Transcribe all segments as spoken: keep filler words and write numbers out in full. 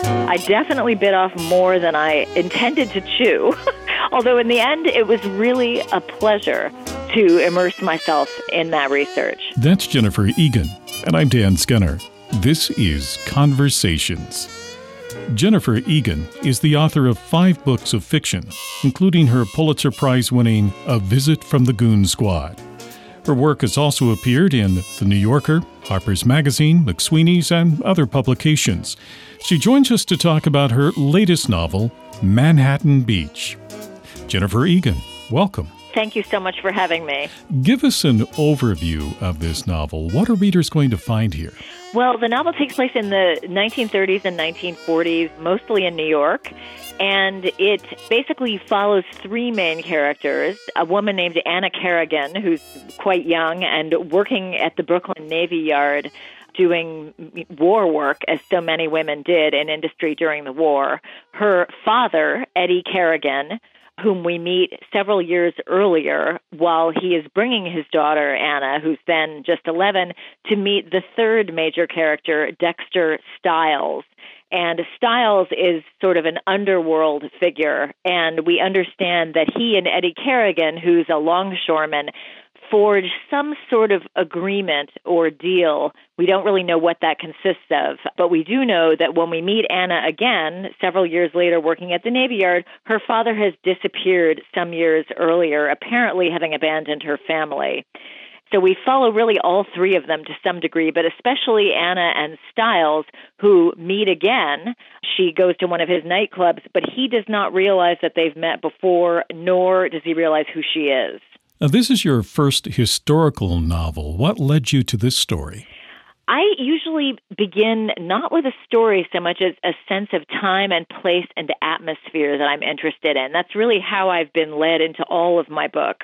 I definitely bit off more than I intended to chew, although in the end it was really a pleasure to immerse myself in that research. That's Jennifer Egan, and I'm Dan Skinner. This is Conversations. Jennifer Egan is the author of five books of fiction, including her Pulitzer Prize-winning A Visit from the Goon Squad. Her work has also appeared in The New Yorker, Harper's Magazine, McSweeney's, and other publications. She joins us to talk about her latest novel, Manhattan Beach. Jennifer Egan, welcome. Thank you so much for having me. Give us an overview of this novel. What are readers going to find here? Well, the novel takes place in the nineteen thirties and nineteen forties, mostly in New York, and it basically follows three main characters. A woman named Anna Kerrigan, who's quite young and working at the Brooklyn Navy Yard doing war work, as so many women did in industry during the war. Her father, Eddie Kerrigan, whom we meet several years earlier while he is bringing his daughter, Anna, who's then just eleven, to meet the third major character, Dexter Stiles. And Stiles is sort of an underworld figure, and we understand that he and Eddie Kerrigan, who's a longshoreman, forged some sort of agreement or deal. We don't really know what that consists of, but we do know that when we meet Anna again, several years later working at the Navy Yard, her father has disappeared some years earlier, apparently having abandoned her family. So we follow really all three of them to some degree, but especially Anna and Stiles, who meet again. She goes to one of his nightclubs, but he does not realize that they've met before, nor does he realize who she is. Now, this is your first historical novel. What led you to this story? I usually begin not with a story so much as a sense of time and place and atmosphere that I'm interested in. That's really how I've been led into all of my books.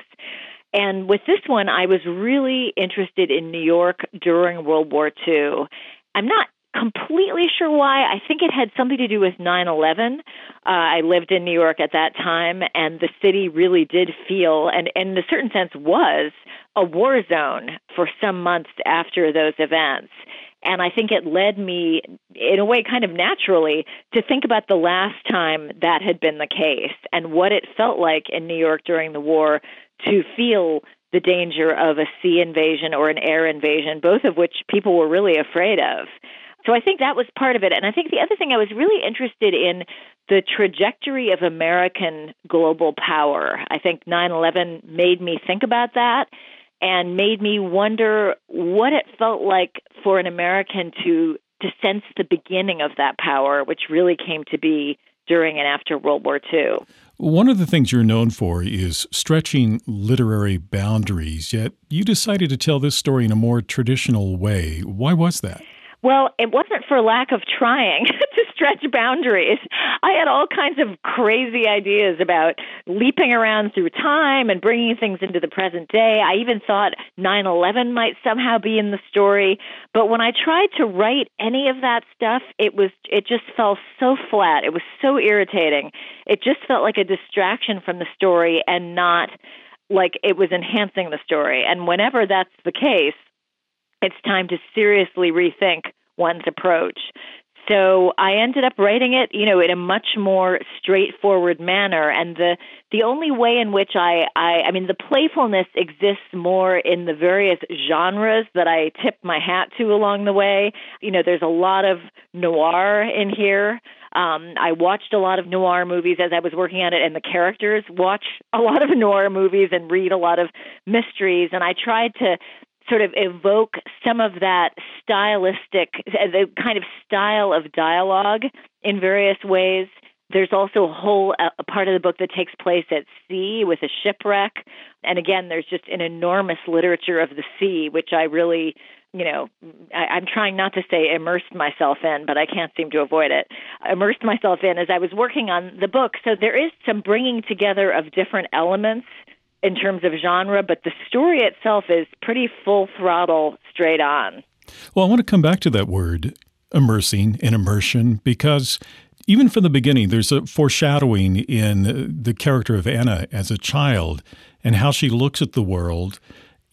And with this one, I was really interested in New York during World War Two. I'm not completely sure why. I think it had something to do with nine eleven. Uh, I lived in New York at that time, and the city really did feel, and, and in a certain sense was, a war zone for some months after those events. And I think it led me, in a way, kind of naturally, to think about the last time that had been the case and what it felt like in New York during the war to feel the danger of a sea invasion or an air invasion, both of which people were really afraid of. So I think that was part of it. And I think the other thing, I was really interested in the trajectory of American global power. I think nine eleven made me think about that and made me wonder what it felt like for an American to, to sense the beginning of that power, which really came to be during and after World War Two. One of the things you're known for is stretching literary boundaries, yet you decided to tell this story in a more traditional way. Why was that? Well, it wasn't for lack of trying to stretch boundaries. I had all kinds of crazy ideas about leaping around through time and bringing things into the present day. I even thought nine eleven might somehow be in the story. But when I tried to write any of that stuff, it was it just fell so flat. It was so irritating. It just felt like a distraction from the story and not like it was enhancing the story. And whenever that's the case, it's time to seriously rethink one's approach. So I ended up writing it, you know, in a much more straightforward manner. And the the only way in which I, I, I mean, the playfulness exists more in the various genres that I tip my hat to along the way. You know, there's a lot of noir in here. Um, I watched a lot of noir movies as I was working on it, and the characters watch a lot of noir movies and read a lot of mysteries. And I tried to sort of evoke some of that stylistic, the kind of style of dialogue in various ways. There's also a whole a part of the book that takes place at sea with a shipwreck. And again, there's just an enormous literature of the sea, which I really, you know, I, I'm trying not to say immersed myself in, but I can't seem to avoid it. Immersed myself in as I was working on the book. So there is some bringing together of different elements in terms of genre, but the story itself is pretty full throttle, straight on. Well, I want to come back to that word, immersing and immersion, because even from the beginning, there's a foreshadowing in the character of Anna as a child and how she looks at the world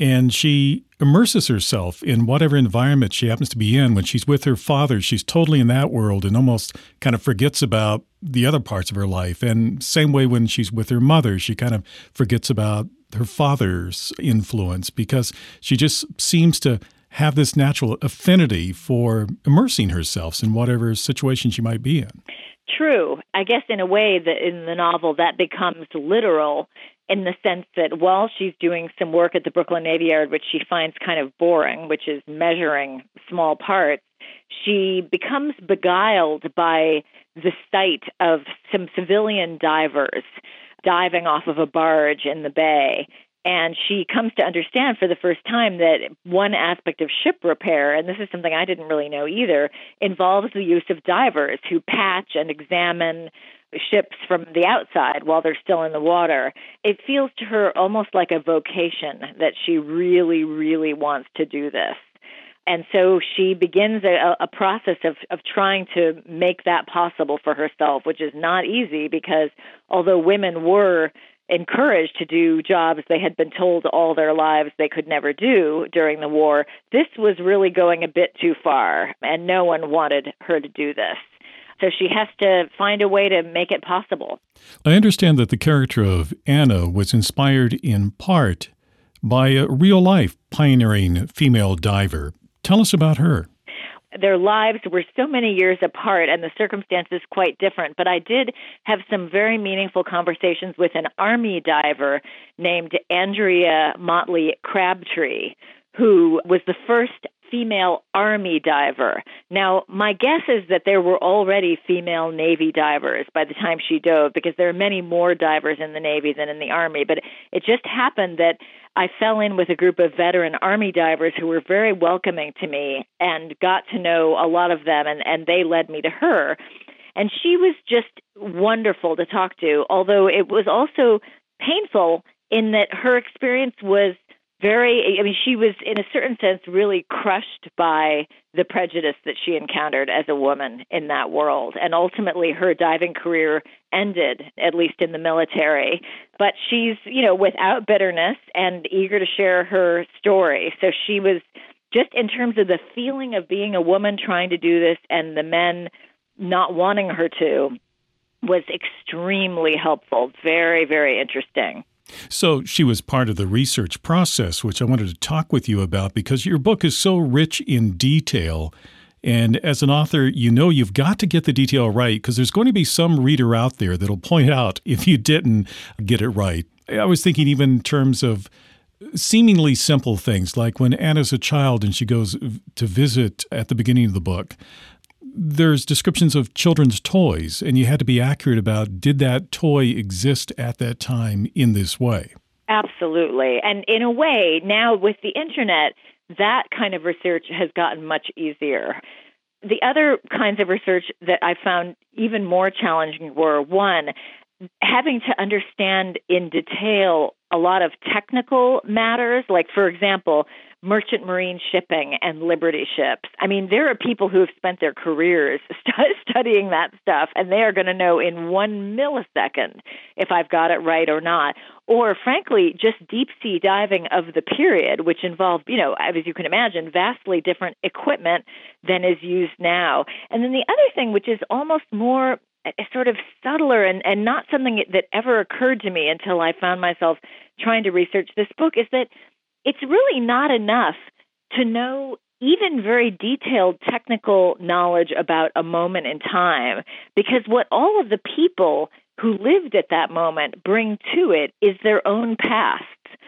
And she immerses herself in whatever environment she happens to be in. When she's with her father, she's totally in that world and almost kind of forgets about the other parts of her life. And same way when she's with her mother, she kind of forgets about her father's influence because she just seems to have this natural affinity for immersing herself in whatever situation she might be in. True. I guess in a way that in the novel that becomes literal in the sense that while she's doing some work at the Brooklyn Navy Yard, which she finds kind of boring, which is measuring small parts, she becomes beguiled by the sight of some civilian divers diving off of a barge in the bay. And she comes to understand for the first time that one aspect of ship repair, and this is something I didn't really know either, involves the use of divers who patch and examine ships from the outside while they're still in the water. It feels to her almost like a vocation that she really, really wants to do this. And so she begins a, a process of, of trying to make that possible for herself, which is not easy because although women were encouraged to do jobs they had been told all their lives they could never do during the war, this was really going a bit too far, and no one wanted her to do this. So she has to find a way to make it possible. I understand that the character of Anna was inspired in part by a real-life pioneering female diver. Tell us about her. Their lives were so many years apart and the circumstances quite different, but I did have some very meaningful conversations with an Army diver named Andrea Motley Crabtree, who was the first female Army diver. Now, my guess is that there were already female Navy divers by the time she dove, because there are many more divers in the Navy than in the Army, but it just happened that I fell in with a group of veteran Army divers who were very welcoming to me and got to know a lot of them, and, and they led me to her. And she was just wonderful to talk to, although it was also painful in that her experience was very, I mean, she was in a certain sense really crushed by the prejudice that she encountered as a woman in that world. And ultimately her diving career ended, at least in the military. But she's, you know, without bitterness and eager to share her story. So she was just in terms of the feeling of being a woman trying to do this and the men not wanting her to was extremely helpful. Very, very interesting. So she was part of the research process, which I wanted to talk with you about because your book is so rich in detail. And as an author, you know you've got to get the detail right because there's going to be some reader out there that'll point out if you didn't get it right. I was thinking even in terms of seemingly simple things, like when Anna's a child and she goes to visit at the beginning of the book, there's descriptions of children's toys, and you had to be accurate about did that toy exist at that time in this way? Absolutely. And in a way, now with the internet, that kind of research has gotten much easier. The other kinds of research that I found even more challenging were, one, having to understand in detail a lot of technical matters, like, for example, merchant marine shipping and liberty ships. I mean, there are people who have spent their careers st- studying that stuff, and they are going to know in one millisecond if I've got it right or not. Or, frankly, just deep-sea diving of the period, which involved, you know, as you can imagine, vastly different equipment than is used now. And then the other thing, which is almost more sort of subtler and, and not something that ever occurred to me until I found myself trying to research this book, is that it's really not enough to know even very detailed technical knowledge about a moment in time, because what all of the people who lived at that moment bring to it is their own past.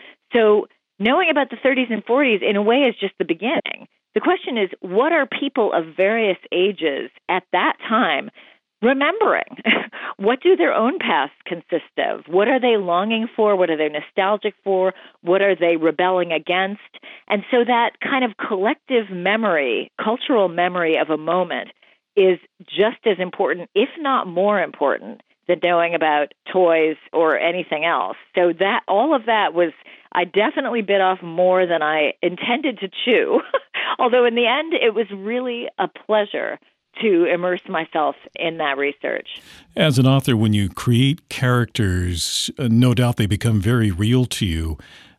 So knowing about the thirties and forties in a way is just the beginning. The question is, what are people of various ages at that time remembering? What do their own pasts consist of? What are they longing for? What are they nostalgic for? What are they rebelling against? And so that kind of collective memory, cultural memory of a moment is just as important, if not more important, than knowing about toys or anything else. So that all of that was, I definitely bit off more than I intended to chew. Although in the end, it was really a pleasure to immerse myself in that research. As an author, when you create characters, uh, no doubt they become very real to you.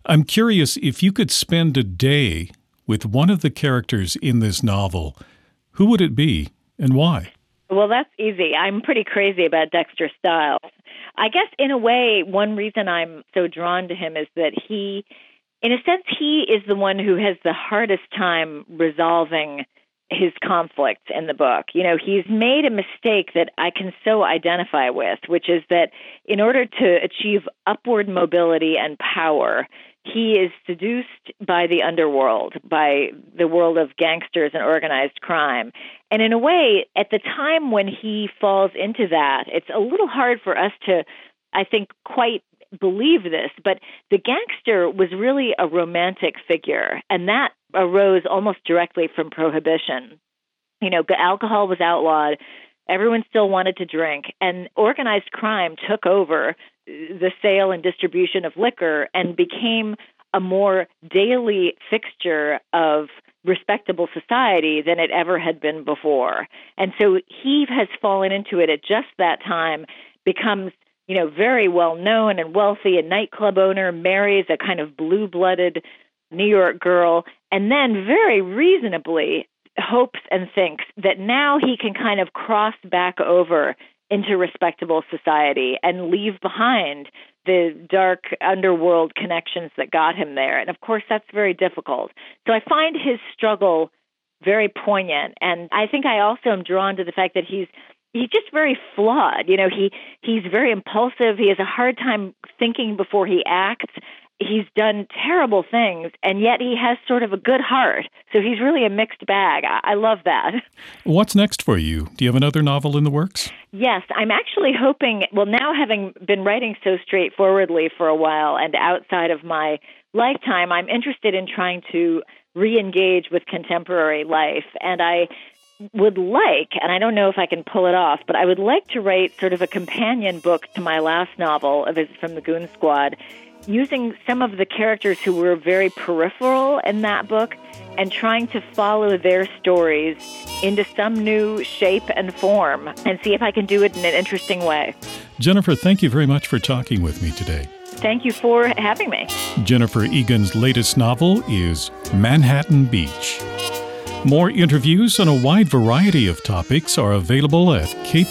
I'm curious if you could spend a day with one of the characters in this novel, who would it be and why? Well, that's easy. I'm pretty crazy about Dexter Styles. I guess in a way, one reason I'm so drawn to him is that he, in a sense, he is the one who has the hardest time resolving his conflicts in the book. You know, he's made a mistake that I can so identify with, which is that in order to achieve upward mobility and power, he is seduced by the underworld, by the world of gangsters and organized crime. And in a way, at the time when he falls into that, it's a little hard for us to, I think, quite believe this, but the gangster was really a romantic figure, and that arose almost directly from Prohibition. You know, alcohol was outlawed, everyone still wanted to drink, and organized crime took over the sale and distribution of liquor and became a more daily fixture of respectable society than it ever had been before. And so he has fallen into it at just that time, becomes, you know, very well known and wealthy, a nightclub owner, marries a kind of blue-blooded New York girl, and then very reasonably hopes and thinks that now he can kind of cross back over into respectable society and leave behind the dark underworld connections that got him there. And of course, that's very difficult. So I find his struggle very poignant. And I think I also am drawn to the fact that he's he's just very flawed. You know, he he's very impulsive. He has a hard time thinking before he acts. He's done terrible things, and yet he has sort of a good heart. So he's really a mixed bag. I, I love that. What's next for you? Do you have another novel in the works? Yes, I'm actually hoping, well, now having been writing so straightforwardly for a while and outside of my lifetime, I'm interested in trying to re-engage with contemporary life. And I would like, and I don't know if I can pull it off, but I would like to write sort of a companion book to my last novel, A Visit from the Goon Squad, using some of the characters who were very peripheral in that book and trying to follow their stories into some new shape and form and see if I can do it in an interesting way. Jennifer, thank you very much for talking with me today. Thank you for having me. Jennifer Egan's latest novel is Manhattan Beach. More interviews on a wide variety of topics are available at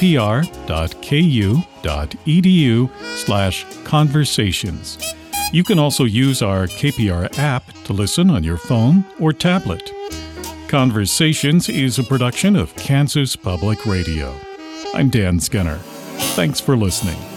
kpr.ku.edu slash conversations. You can also use our K P R app to listen on your phone or tablet. Conversations is a production of Kansas Public Radio. I'm Dan Skinner. Thanks for listening.